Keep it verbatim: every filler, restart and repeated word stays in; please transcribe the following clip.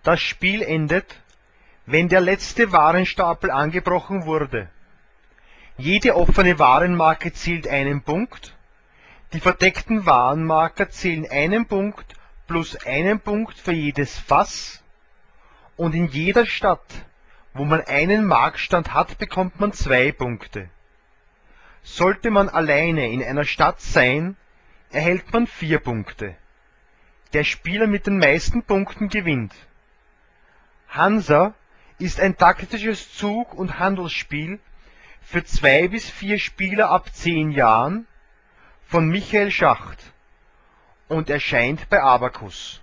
Das Spiel endet, wenn der letzte Warenstapel angebrochen wurde. Jede offene Warenmarke zählt einen Punkt, die verdeckten Warenmarker zählen einen Punkt plus einen Punkt für jedes Fass, und in jeder Stadt, wo man einen Marktstand hat, bekommt man zwei Punkte. Sollte man alleine in einer Stadt sein, erhält man vier Punkte. Der Spieler mit den meisten Punkten gewinnt. Hansa ist ein taktisches Zug- und Handelsspiel für zwei bis vier Spieler ab zehn Jahren von Michael Schacht und erscheint bei Abacus.